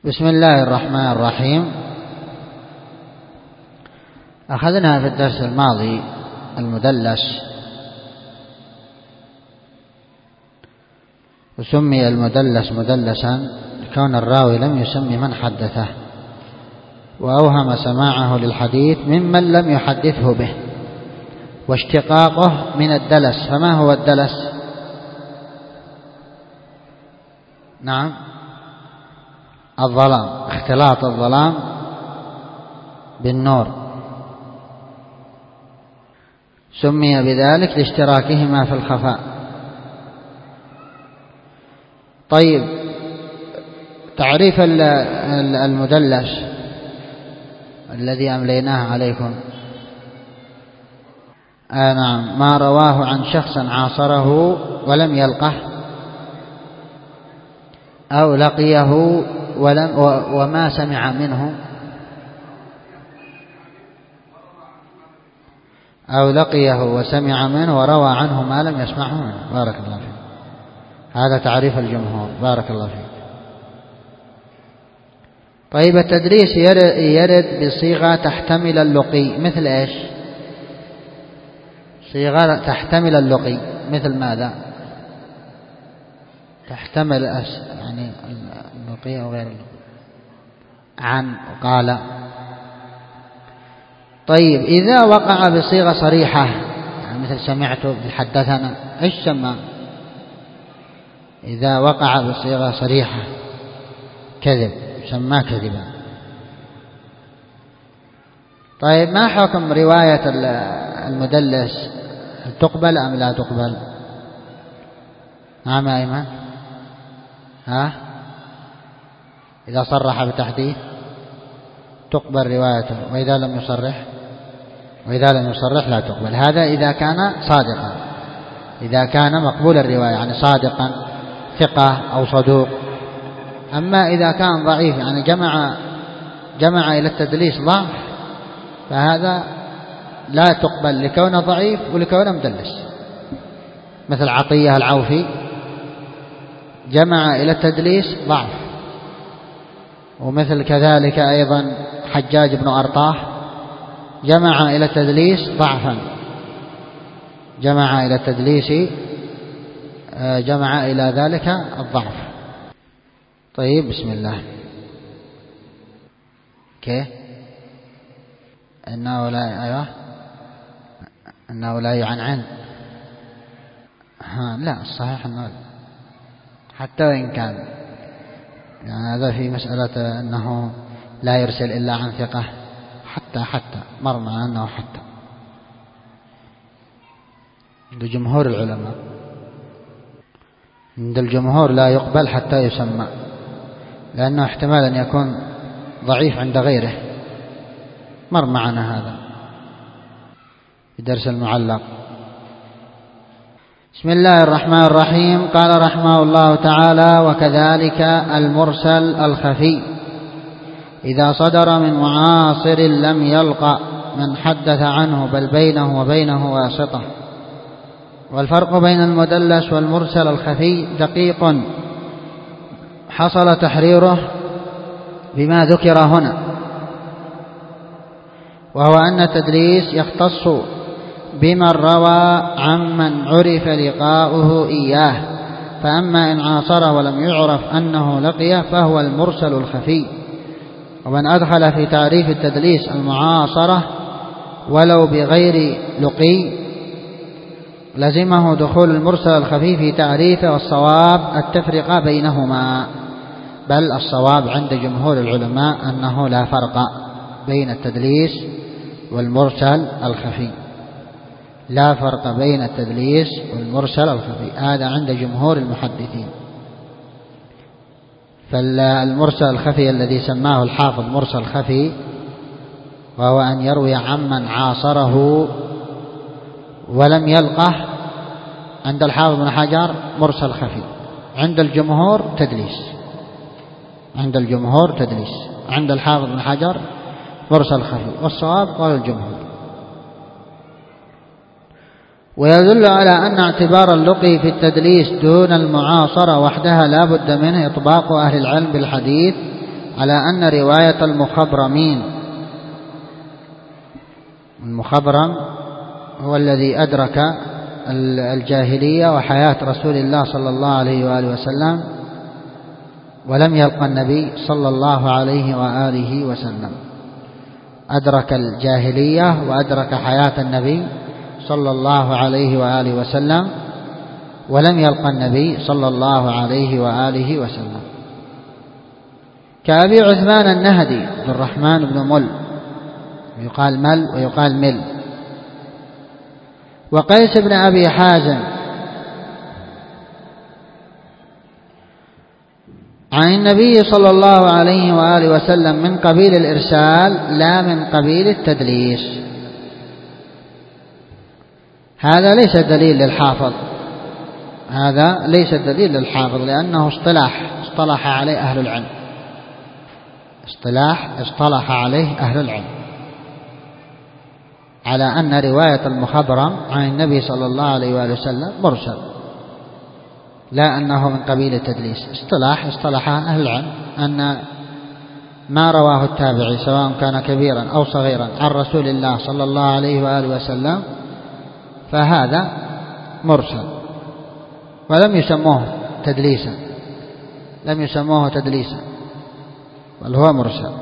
بسم الله الرحمن الرحيم. أخذنا في الدرس الماضي المدلس، وسمي المدلس مدلسا لكون الراوي لم يسمي من حدثه وأوهم سماعه للحديث ممن لم يحدثه به، واشتقاقه من الدلس. فما هو الدلس؟ نعم، الظلام، اختلاط الظلام بالنور، سمي بذلك لاشتراكهما في الخفاء. طيب، تعريف المدلس الذي أمليناه عليكم. نعم، ما رواه عن شخص عاصره ولم يلقه أو لقيه وما سمع منه، أو لقيه وسمع منه وروى عنه ما لم يسمعه منه. بارك الله فيك. هذا تعريف الجمهور. بارك الله فيك. طيب، التدريس يرد بصيغة تحتمل اللقي، مثل إيش؟ صيغة تحتمل اللقي مثل ماذا؟ تحتمل يعني اللقي أو غير اللقي، عن وقال. طيب، إذا وقع بصيغة صريحة يعني مثل سمعت، حدثنا، إيش سمى؟ إذا وقع بصيغة صريحة كذب سماه كذبا. طيب، ما حكم رواية المدلس؟ هل تقبل أم لا تقبل؟ نعم يا أيمن. إذا صرح بتحديث تقبل روايته، وإذا لم يصرح لا تقبل. هذا إذا كان صادقا، إذا كان مقبول الرواية يعني صادقا ثقة أو صدوق. أما إذا كان ضعيف يعني جمع إلى التدليس ضعف، فهذا لا تقبل لكونه ضعيف ولكونه مدلس، مثل عطية العوفي جمع إلى التدليس ضعف، ومثل كذلك أيضا حجاج بن أرطاه جمع إلى التدليس ضعفا، جمع إلى ذلك الضعف. طيب، بسم الله. كيف إنه لا يعنعن. لا، الصحيح أنه حتى وإن كان يعني هذا في مسألة أنه لا يرسل إلا عن ثقة، حتى مر معنا أنه حتى عند جمهور العلماء، عند الجمهور لا يقبل حتى يسمى، لأنه احتمال أن يكون ضعيف عند غيره، مر معنا هذا في درس المعلق. بسم الله الرحمن الرحيم. قال رحمه الله تعالى: وكذلك المرسل الخفي إذا صدر من معاصر لم يلق من حدث عنه، بل بينه وبينه واسطة. والفرق بين المدلس والمرسل الخفي دقيق حصل تحريره بما ذكر هنا، وهو أن التدليس يختص بمن روى عمن عرف لقاؤه إياه، فأما إن عاصره ولم يعرف أنه لقيه فهو المرسل الخفي. ومن أدخل في تعريف التدليس المعاصرة ولو بغير لقي لزمه دخول المرسل الخفي في تعريفه، والصواب التفرقة بينهما، بل الصواب عند جمهور العلماء أنه لا فرق بين التدليس والمرسل الخفي، لا فرق بين التدليس والمرسل الخفي، هذا عند جمهور المحدثين. فالمرسل الخفي الذي سماه الحافظ مرسل خفي، وهو أن يروي عمن عاصره ولم يلقه، عند الحافظ بن حجر مرسل خفي، عند الجمهور تدليس، عند الحافظ بن حجر مرسل خفي، والصواب قال الجمهور. ويدل على أن اعتبار اللقي في التدليس دون المعاصرة وحدها لا بد منه إطباق أهل العلم بالحديث على أن رواية المخضرم هو الذي أدرك الجاهلية وحياة رسول الله صلى الله عليه وآله وسلم ولم يلقى النبي صلى الله عليه وآله وسلم، أدرك الجاهلية وأدرك حياة النبي صلى الله عليه وآله وسلم ولم يلقى النبي صلى الله عليه وآله وسلم، كأبي عثمان النهدي عبد الرحمن بن مل، يقال مل ويقال مل، وقيس بن أبي حازم عن النبي صلى الله عليه وآله وسلم من قبيل الإرسال لا من قبيل التدليس. هذا ليس دليل للحافظ، هذا ليس دليل للحافظ، لأنه اصطلح عليه أهل العلم، اصطلح عليه أهل العلم على أن رواية المخضرم عن النبي صلى الله عليه وآله وسلم مرسل، لا أنه من قبيل التدليس. اصطلح أهل العلم أن ما رواه التابعي سواء كان كبيرا أو صغيرا عن رسول الله صلى الله عليه وآله وسلم فهذا مرسل، ولم يسموه تدليسا، بل هو مرسل.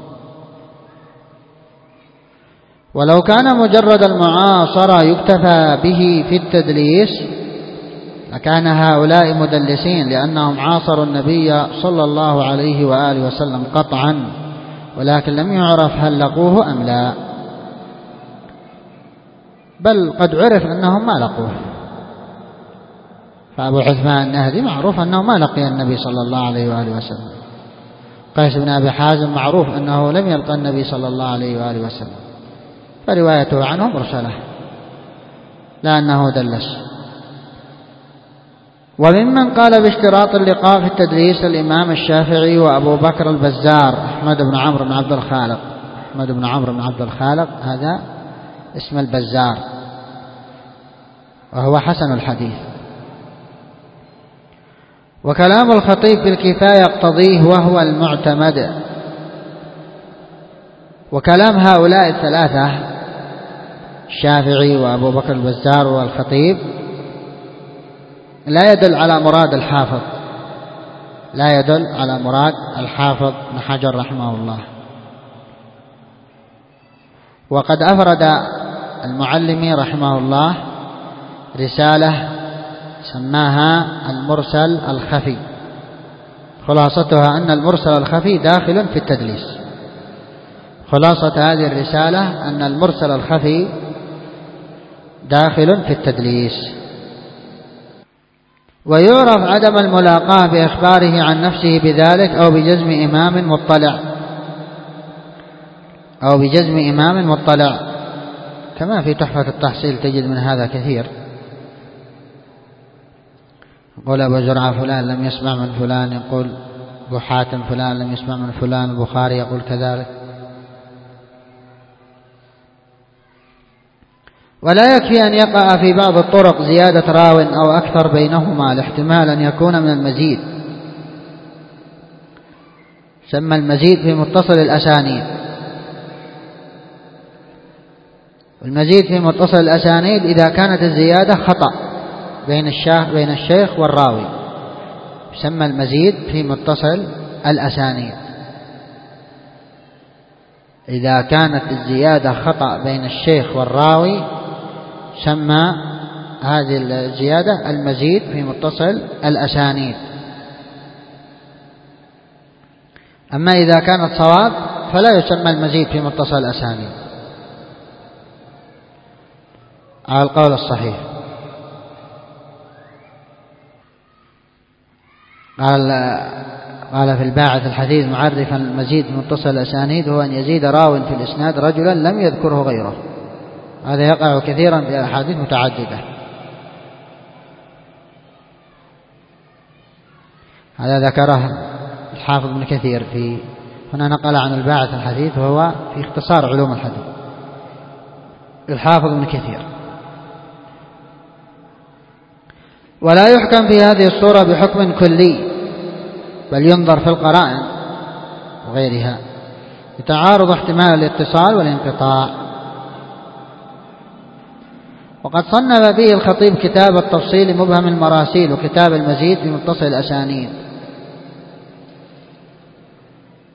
ولو كان مجرد المعاصرة يكتفى به في التدليس لكان هؤلاء مدلسين، لأنهم عاصروا النبي صلى الله عليه وآله وسلم قطعا، ولكن لم يعرف هل لقوه أم لا، بل قد عرف أنهم ما لقوه. فأبو عثمان النهدي معروف أنه ما لقي النبي صلى الله عليه وآله وسلم. قيس بن أبي حازم معروف أنه لم يلقى النبي صلى الله عليه وآله وسلم، فروايته عنه مرسلة لا أنه دلس. وممن قال باشتراط اللقاء في التدليس الإمام الشافعي وأبو بكر البزار أحمد بن عمرو بن عبد الخالق، هذا اسم البزار وهو حسن الحديث. وكلام الخطيب في الكفاية يقتضيه وهو المعتمد. وكلام هؤلاء الثلاثة الشافعي وأبو بكر البزار والخطيب لا يدل على مراد الحافظ بن حجر رحمه الله. وقد أفرد المعلمي رحمه الله رسالة سماها المرسل الخفي، خلاصتها أن المرسل الخفي داخل في التدليس. خلاصة هذه الرسالة أن المرسل الخفي داخل في التدليس. ويعرف عدم الملاقاة بإخباره عن نفسه بذلك أو بجزم إمام مطلع كما في تحفة التحصيل تجد من هذا كثير. يقول أبو زرعة فلان لم يسمع من فلان، يقول أبو حاتم فلان لم يسمع من فلان، البخاري يقول كذلك. ولا يكفي أن يقع في بعض الطرق زيادة راو أو أكثر بينهما لاحتمال أن يكون من المزيد. سمى المزيد في متصل الأسانيد. المزيد في متصل الأسانيد إذا كانت الزيادة خطأ بين الشيخ والراوي يسمى المزيد في متصل الأسانيد. إذا كانت الزيادة خطأ بين الشيخ والراوي سمى هذه الزيادة المزيد في متصل الأسانيد. أما إذا كانت صواب فلا يسمى المزيد في متصل الأسانيد على القول الصحيح. قال في الباعث الحديث معرفا المزيد في متصل الأسانيد هو أن يزيد راو في الإسناد رجلا لم يذكره غيره. هذا يقع كثيرا في أحاديث متعددة. هذا ذكره الحافظ ابن كثير هنا نقل عن الباعث الحديث وهو في اختصار علوم الحديث الحافظ ابن كثير. ولا يحكم في هذه الصورة بحكم كلي بل ينظر في القرائن. وغيرها، لتعارض احتمال الاتصال والانقطاع. وقد صنف به الخطيب كتاب التفصيل مبهم المراسيل وكتاب المزيد في متصل الأسانيد.